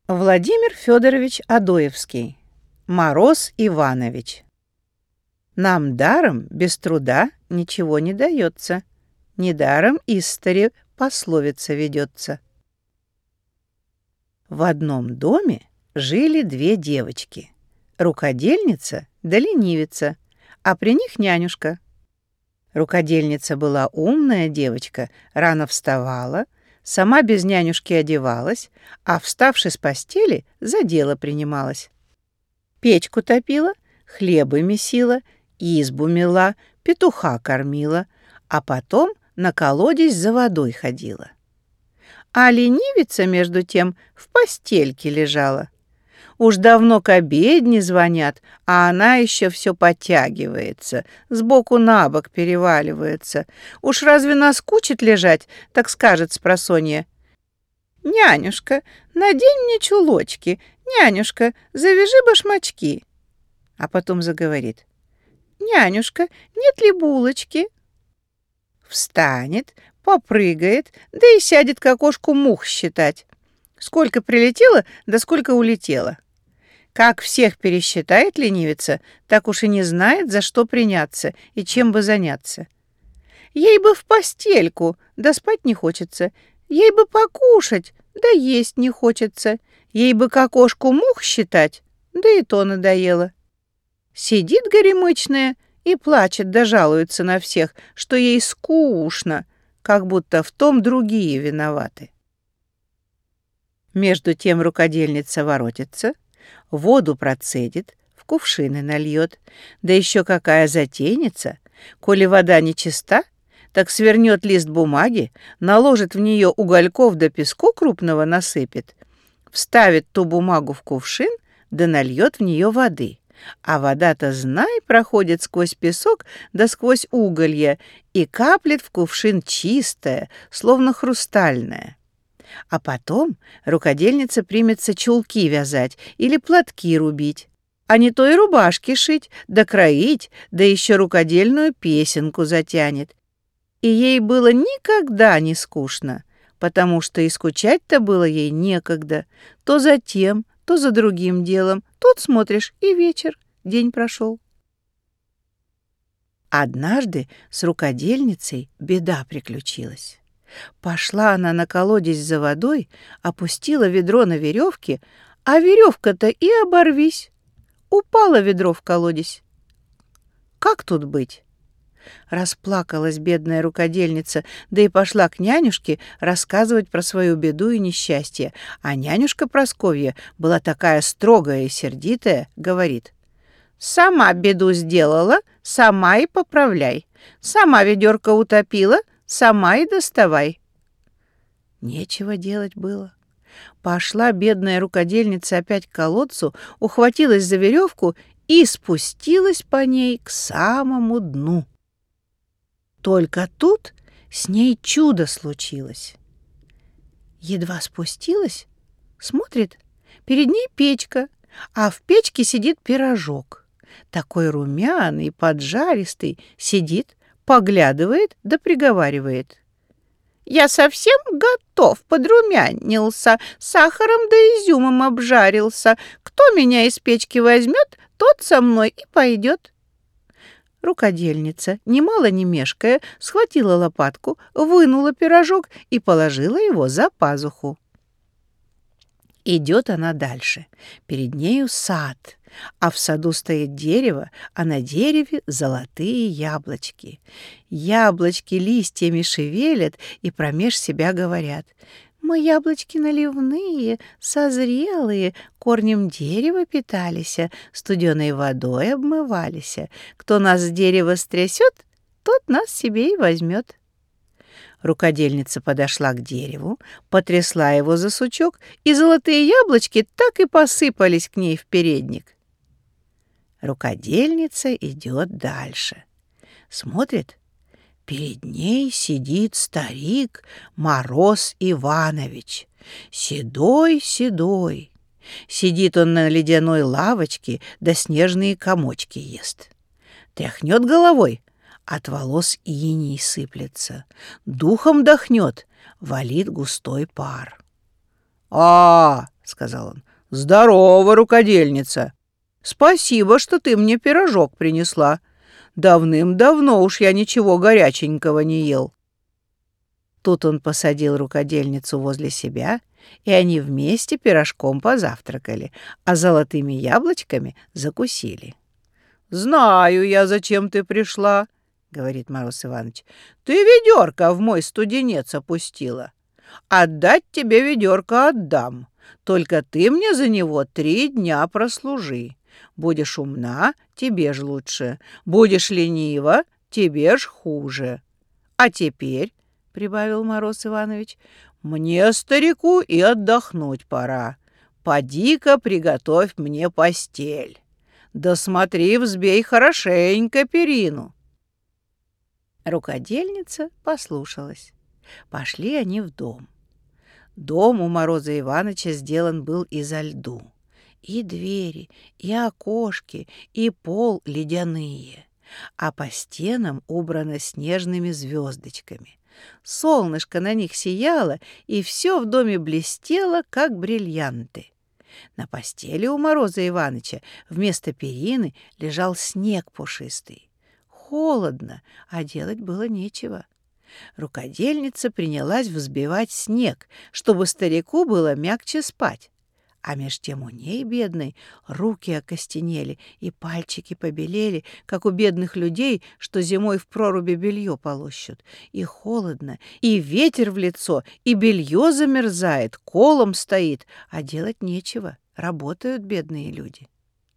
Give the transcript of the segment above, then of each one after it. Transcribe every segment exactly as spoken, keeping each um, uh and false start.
Владимир Федорович Адоевский. Мороз Иванович. Нам даром, без труда, ничего не дается. Недаром истори пословица ведется. В одном доме жили две девочки. Рукодельница да ленивица, а при них нянюшка. Рукодельница была умная девочка, рано вставала, сама без нянюшки одевалась, а, вставши с постели, за дело принималась. Печку топила, хлебы месила, избу мела, петуха кормила, а потом на колодезь за водой ходила. А ленивица, между тем, в постельке лежала. Уж давно к обедне звонят, а она еще все подтягивается, сбоку на бок переваливается. Уж разве наскучит лежать, так скажет спросонья: «Нянюшка, надень мне чулочки, нянюшка, завяжи башмачки». А потом заговорит: «Нянюшка, нет ли булочки?» Встанет, попрыгает, да и сядет к окошку мух считать. Сколько прилетело, да сколько улетело. Как всех пересчитает ленивица, так уж и не знает, за что приняться и чем бы заняться. Ей бы в постельку, да спать не хочется. Ей бы покушать, да есть не хочется. Ей бы к окошку мух считать, да и то надоело. Сидит горемычная и плачет да жалуется на всех, что ей скучно, как будто в том другие виноваты. Между тем рукодельница воротится, воду процедит, в кувшины нальет, да еще какая затейница, коли вода нечиста, так свернет лист бумаги, наложит в нее угольков да песку крупного насыпет, вставит ту бумагу в кувшин, да нальет в нее воды. А вода-то, знай, проходит сквозь песок да сквозь уголья и каплет в кувшин чистая, словно хрустальная. А потом рукодельница примется чулки вязать или платки рубить, а не то и рубашки шить, да кроить, да еще рукодельную песенку затянет. И ей было никогда не скучно, потому что и скучать-то было ей некогда. То за тем, то за другим делом. Тут смотришь, и вечер, день прошел. Однажды с рукодельницей беда приключилась. Пошла она на колодезь за водой, опустила ведро на веревке, а веревка-то и оборвись. Упало ведро в колодезь. Как тут быть? Расплакалась бедная рукодельница, да и пошла к нянюшке рассказывать про свою беду и несчастье. А нянюшка Прасковья была такая строгая и сердитая, говорит: «Сама беду сделала, сама и поправляй. Сама ведерко утопила, сама и доставай». Нечего делать было. Пошла бедная рукодельница опять к колодцу, ухватилась за веревку и спустилась по ней к самому дну. Только тут с ней чудо случилось. Едва спустилась, смотрит, перед ней печка, а в печке сидит пирожок. Такой румяный, поджаристый, сидит, поглядывает да приговаривает: «Я совсем готов, подрумянился, сахаром да изюмом обжарился. Кто меня из печки возьмет, тот со мной и пойдет». Рукодельница, немало не мешкая, схватила лопатку, вынула пирожок и положила его за пазуху. Идет она дальше. Перед нею сад, а в саду стоит дерево, а на дереве золотые яблочки. Яблочки листьями шевелят и промеж себя говорят: «Мы яблочки наливные, созрелые, корнем дерева питались, студеной водой обмывались. Кто нас с дерева стрясет, тот нас себе и возьмет». Рукодельница подошла к дереву, потрясла его за сучок, и золотые яблочки так и посыпались к ней в передник. Рукодельница идет дальше. Смотрит, перед ней сидит старик Мороз Иванович, седой-седой. Сидит он на ледяной лавочке, да снежные комочки ест. Тряхнет головой, от волос иней сыплется, духом дохнет, валит густой пар. «А, сказал он. «Здорово, рукодельница! Спасибо, что ты мне пирожок принесла. Давным-давно уж я ничего горяченького не ел». Тут он посадил рукодельницу возле себя, и они вместе пирожком позавтракали, а золотыми яблочками закусили. «Знаю я, зачем ты пришла», — говорит Мороз Иванович. «Ты ведерко в мой студенец опустила. Отдать тебе ведерко отдам, только ты мне за него три дня прослужи. Будешь умна, тебе ж лучше, будешь ленива, тебе ж хуже. А теперь, — прибавил Мороз Иванович, — мне, старику, и отдохнуть пора. Поди-ка приготовь мне постель. Да смотри, взбей хорошенько перину». Рукодельница послушалась. Пошли они в дом. Дом у Мороза Ивановича сделан был изо льду. И двери, и окошки, и пол ледяные, а по стенам убрано снежными звездочками. Солнышко на них сияло, и все в доме блестело, как бриллианты. На постели у Мороза Ивановича вместо перины лежал снег пушистый. Холодно, а делать было нечего. Рукодельница принялась взбивать снег, чтобы старику было мягче спать. А меж тем у ней, бедной, руки окостенели и пальчики побелели, как у бедных людей, что зимой в проруби белье полощут. И холодно, и ветер в лицо, и белье замерзает, колом стоит, а делать нечего, работают бедные люди.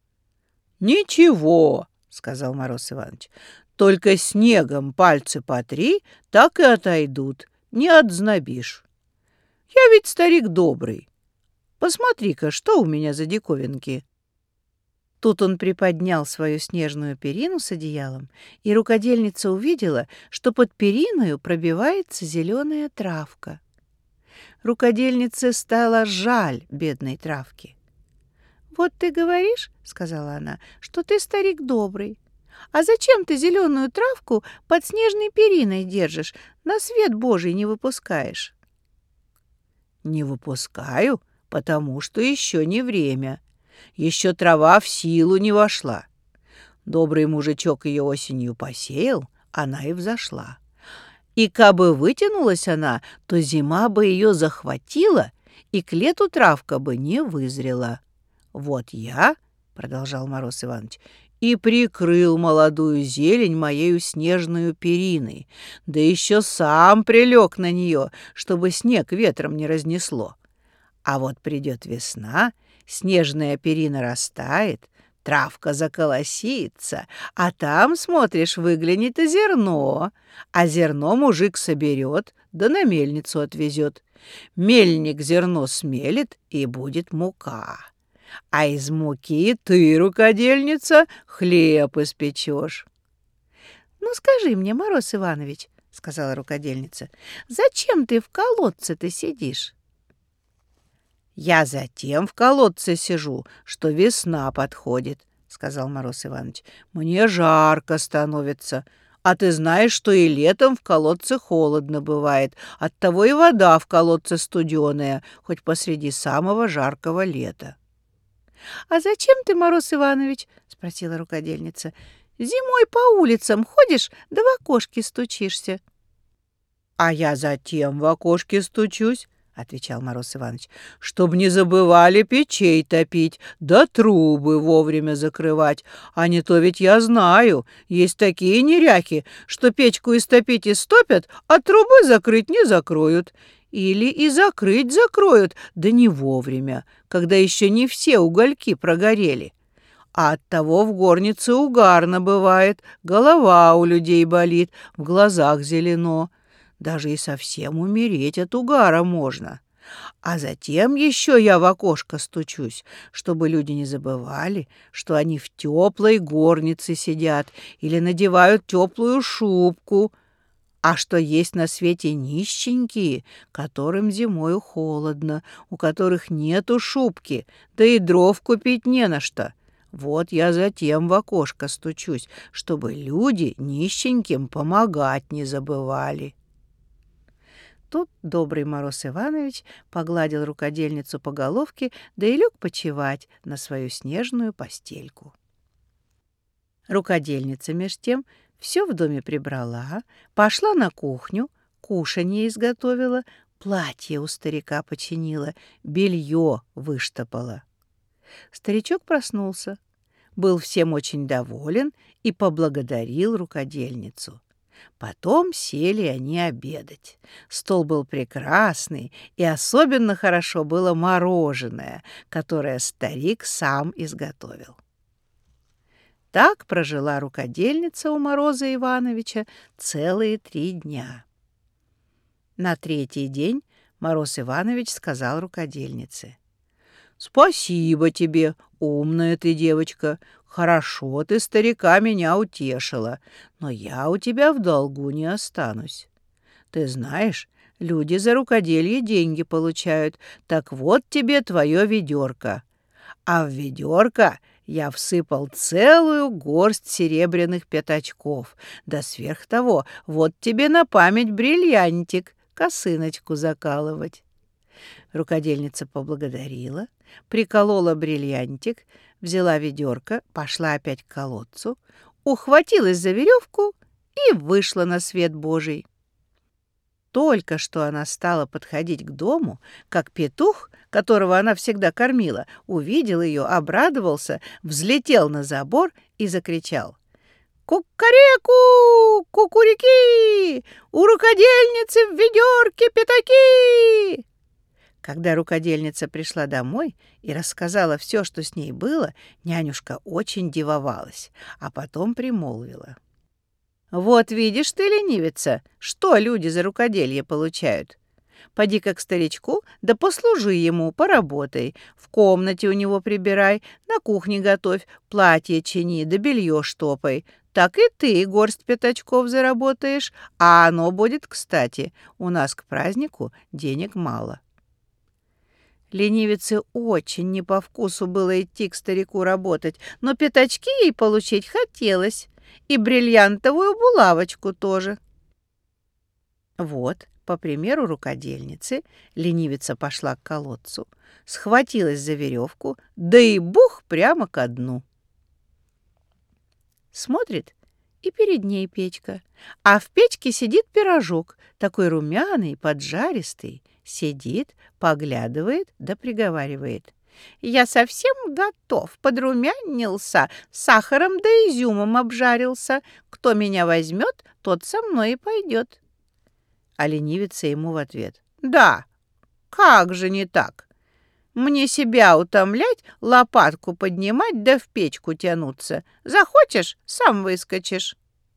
«Ничего», — сказал Мороз Иванович, — «только снегом пальцы потри, так и отойдут, не отзнобишь. Я ведь старик добрый. Посмотри-ка, что у меня за диковинки». Тут он приподнял свою снежную перину с одеялом, и рукодельница увидела, что под периною пробивается зеленая травка. Рукодельнице стало жаль бедной травки. «Вот ты говоришь, — сказала она, — что ты старик добрый. А зачем ты зеленую травку под снежной периной держишь, на свет Божий не выпускаешь?» «Не выпускаю, потому что еще не время. Еще трава в силу не вошла. Добрый мужичок ее осенью посеял, она и взошла. И кабы вытянулась она, то зима бы ее захватила, и к лету травка бы не вызрела. Вот я, — продолжал Мороз Иванович, — и прикрыл молодую зелень моею снежную периной, да еще сам прилег на нее, чтобы снег ветром не разнесло. А вот придет весна, снежная перина растает, травка заколосится, а там, смотришь, выглянет и зерно, а зерно мужик соберет, да на мельницу отвезет. Мельник зерно смелит, и будет мука. А из муки ты, рукодельница, хлеб испечешь. «Ну скажи мне, Мороз Иванович, — сказала рукодельница, — зачем ты в колодце-то сидишь?» «Я затем в колодце сижу, что весна подходит, — сказал Мороз Иванович. — Мне жарко становится, а ты знаешь, что и летом в колодце холодно бывает, оттого и вода в колодце студеная, хоть посреди самого жаркого лета». «А зачем ты, Мороз Иванович, — спросила рукодельница, — зимой по улицам ходишь да в окошки стучишься?» «А я затем в окошке стучусь, — отвечал Мороз Иванович, — чтоб не забывали печей топить, да трубы вовремя закрывать. А не то ведь я знаю, есть такие неряхи, что печку истопить истопят, а трубы закрыть не закроют. Или и закрыть закроют, да не вовремя, когда еще не все угольки прогорели. А оттого в горнице угарно бывает, голова у людей болит, в глазах зелено. Даже и совсем умереть от угара можно. А затем еще я в окошко стучусь, чтобы люди не забывали, что они в теплой горнице сидят или надевают теплую шубку, а что есть на свете нищенькие, которым зимою холодно, у которых нету шубки, да и дров купить не на что. Вот я затем в окошко стучусь, чтобы люди нищеньким помогать не забывали». Тут добрый Мороз Иванович погладил рукодельницу по головке, да и лег почевать на свою снежную постельку. Рукодельница меж тем все в доме прибрала, пошла на кухню, кушанье изготовила, платье у старика починила, белье выштопала. Старичок проснулся, был всем очень доволен и поблагодарил рукодельницу. Потом сели они обедать. Стол был прекрасный, и особенно хорошо было мороженое, которое старик сам изготовил. Так прожила рукодельница у Мороза Ивановича целые три дня. На третий день Мороз Иванович сказал рукодельнице: «Спасибо тебе, умная ты девочка, хорошо ты, старика, меня утешила, но я у тебя в долгу не останусь. Ты знаешь, люди за рукоделье деньги получают, так вот тебе твое ведерко. А в ведерко я всыпал целую горсть серебряных пятачков, да сверх того вот тебе на память бриллиантик, косыночку закалывать». Рукодельница поблагодарила, приколола бриллиантик, взяла ведерко, пошла опять к колодцу, ухватилась за веревку и вышла на свет Божий. Только что она стала подходить к дому, как петух, которого она всегда кормила, увидел ее, обрадовался, взлетел на забор и закричал: «Кукареку! Кукурики! У рукодельницы в ведерке пятаки!» Когда рукодельница пришла домой и рассказала все, что с ней было, нянюшка очень дивовалась, а потом примолвила: «Вот видишь ты, ленивица, что люди за рукоделье получают. Поди-ка к старичку, да послужи ему, поработай, в комнате у него прибирай, на кухне готовь, платье чини, да белье штопай. Так и ты горсть пятачков заработаешь, а оно будет кстати. У нас к празднику денег мало». Ленивице очень не по вкусу было идти к старику работать, но пятачки ей получить хотелось, и бриллиантовую булавочку тоже. Вот, по примеру рукодельницы, ленивица пошла к колодцу, схватилась за веревку, да и бух прямо ко дну. Смотрит, и перед ней печка, а в печке сидит пирожок, такой румяный, поджаристый, сидит, поглядывает да приговаривает: «Я совсем готов, подрумянился, сахаром да изюмом обжарился. Кто меня возьмет, тот со мной и пойдет». А ленивица ему в ответ: «Да, как же не так? Мне себя утомлять, лопатку поднимать да в печку тянуться. Захочешь — сам выскочишь».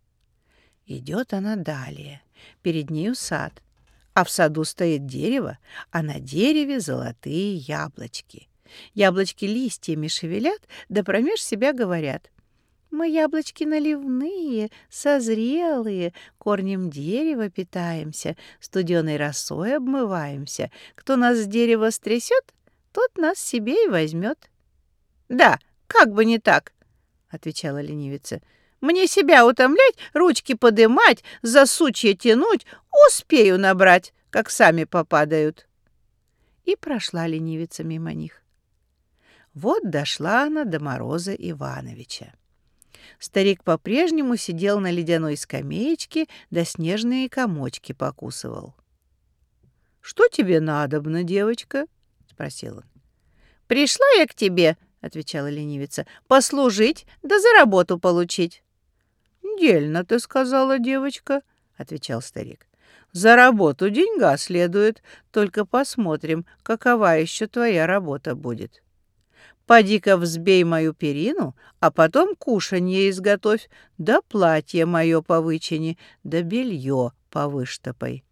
Идет она далее. Перед нею сад, а в саду стоит дерево, а на дереве золотые яблочки. Яблочки листьями шевелят, да промеж себя говорят: «Мы яблочки наливные, созрелые, корнем дерева питаемся, студеной росой обмываемся. Кто нас с дерева стрясет, тот нас себе и возьмет». «Да, как бы не так», — отвечала ленивица. «Мне себя утомлять, ручки подымать, за сучья тянуть, успею набрать, как сами попадают». И прошла ленивица мимо них. Вот дошла она до Мороза Ивановича. Старик по-прежнему сидел на ледяной скамеечке, да снежные комочки покусывал. «Что тебе надобно, девочка?» — спросил он. «Пришла я к тебе, — отвечала ленивица, — послужить да за работу получить». «Дельно ты сказала, девочка, — отвечал старик. За работу деньга следует, только посмотрим, какова еще твоя работа будет. Поди-ка взбей мою перину, а потом кушанье изготовь, да платье мое повычини, да белье повыштопай».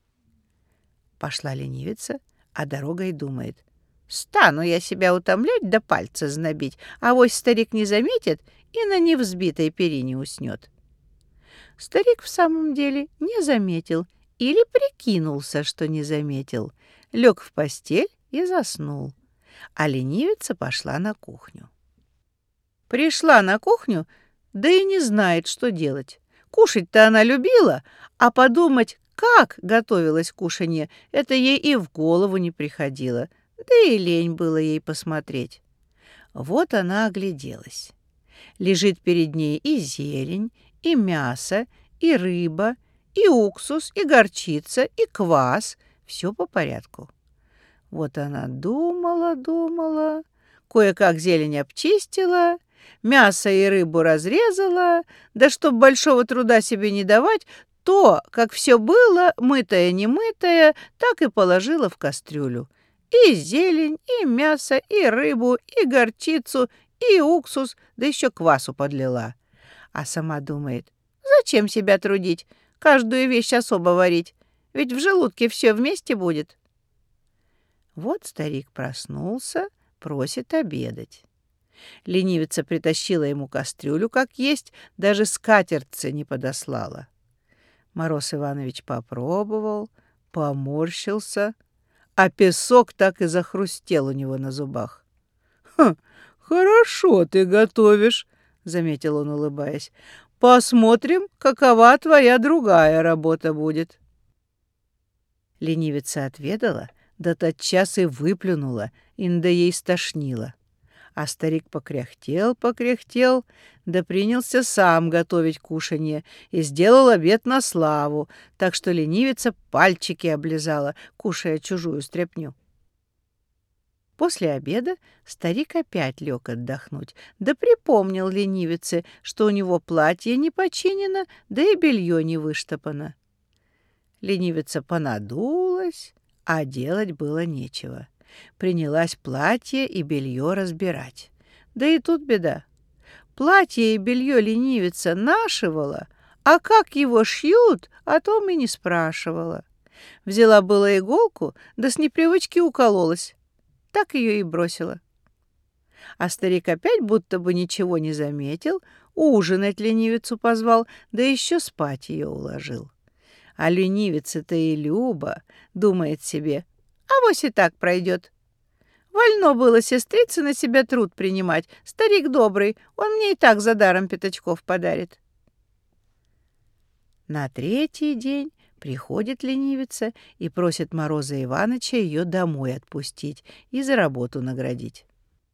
Пошла ленивица, а дорогой думает: «Стану я себя утомлять да пальцы знобить, авось старик не заметит и на невзбитой перине уснет». Старик в самом деле не заметил или прикинулся, что не заметил, лег в постель и заснул, а ленивица пошла на кухню. Пришла на кухню, да и не знает, что делать. Кушать-то она любила, а подумать, Как готовилось кушанье, это ей и в голову не приходило, да и лень было ей посмотреть. Вот она огляделась. Лежит перед ней и зелень, и мясо, и рыба, и уксус, и горчица, и квас. Все по порядку. Вот она думала, думала, кое-как зелень обчистила, мясо и рыбу разрезала, да чтоб большого труда себе не давать, то, как все было, мытое-немытое, так и положила в кастрюлю. И зелень, и мясо, и рыбу, и горчицу, и уксус, да еще квасу подлила. А сама думает, зачем себя трудить, каждую вещь особо варить, ведь в желудке все вместе будет. Вот старик проснулся, просит обедать. Ленивица притащила ему кастрюлю, как есть, даже скатерть не подослала. Мороз Иванович попробовал, поморщился, а песок так и захрустел у него на зубах. «Хм, хорошо ты готовишь», — заметил он, улыбаясь. «Посмотрим, какова твоя другая работа будет». Ленивица отведала, да тотчас и выплюнула, инда ей стошнило. А старик покряхтел, покряхтел, да принялся сам готовить кушанье и сделал обед на славу, так что ленивица пальчики облизала, кушая чужую стряпню. После обеда старик опять лег отдохнуть, да припомнил ленивице, что у него платье не починено, да и белье не выштопано. Ленивица понадулась, а делать было нечего. Принялась платье и белье разбирать. Да и тут беда. Платье и белье ленивица нашивала, а как его шьют, о том и не спрашивала. Взяла было иголку, да с непривычки укололась. Так ее и бросила. А старик опять будто бы ничего не заметил, ужинать ленивицу позвал, да еще спать ее уложил. А ленивица-то и Люба думает себе, авось и так пройдет. Вольно было сестрице на себя труд принимать. Старик добрый, он мне и так за даром пятачков подарит. На третий день приходит ленивица и просит Мороза Иваныча ее домой отпустить и за работу наградить.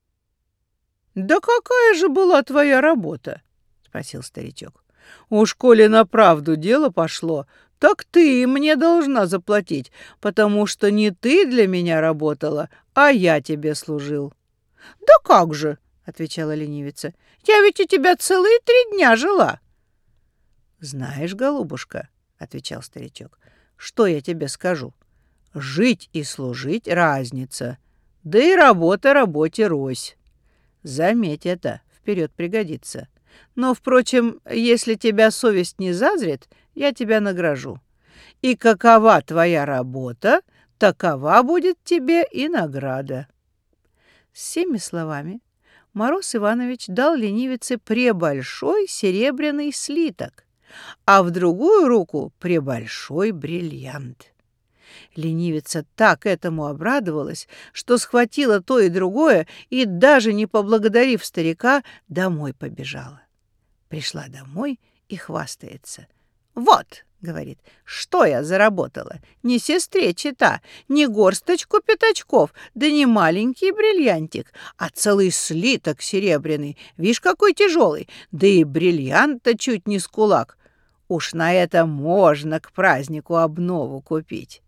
«Да какая же была твоя работа?» — спросил старичок. «Уж коли на правду дело пошло, так ты мне должна заплатить, потому что не ты для меня работала, а я тебе служил». «Да как же?» — отвечала ленивица. «Я ведь у тебя целые три дня жила». «Знаешь, голубушка, — отвечал старичок, — что я тебе скажу? Жить и служить — разница, да и работа работе рось. Заметь это, вперед пригодится. Но, впрочем, если тебя совесть не зазрит, я тебя награжу. И какова твоя работа, такова будет тебе и награда». С семи словами Мороз Иванович дал ленивице пребольшой серебряный слиток, а в другую руку пребольшой бриллиант. Ленивица так этому обрадовалась, что схватила то и другое и, даже не поблагодарив старика, домой побежала. Пришла домой и хвастается. «Вот, — говорит, — что я заработала? Не сестре чета, не горсточку пятачков, да не маленький бриллиантик, а целый слиток серебряный. Вишь, какой тяжелый, да и бриллиант-то чуть не с кулак. Уж на это можно к празднику обнову купить».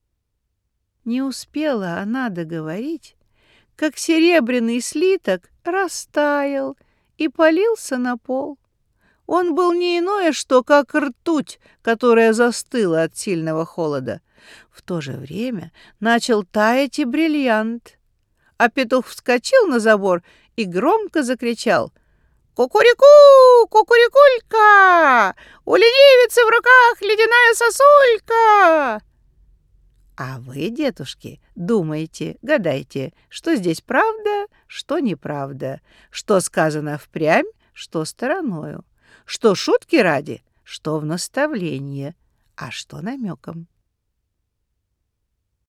Не успела она договорить, как серебряный слиток растаял и полился на пол. Он был не иное, что как ртуть, которая застыла от сильного холода. В то же время начал таять и бриллиант. А петух вскочил на забор и громко закричал: «Кукуреку! Кукурекулька! У ленивицы в руках ледяная сосулька!» А вы, детушки, думайте, гадайте, что здесь правда, что неправда, что сказано впрямь, что стороною, что шутки ради, что в наставление, а что намеком.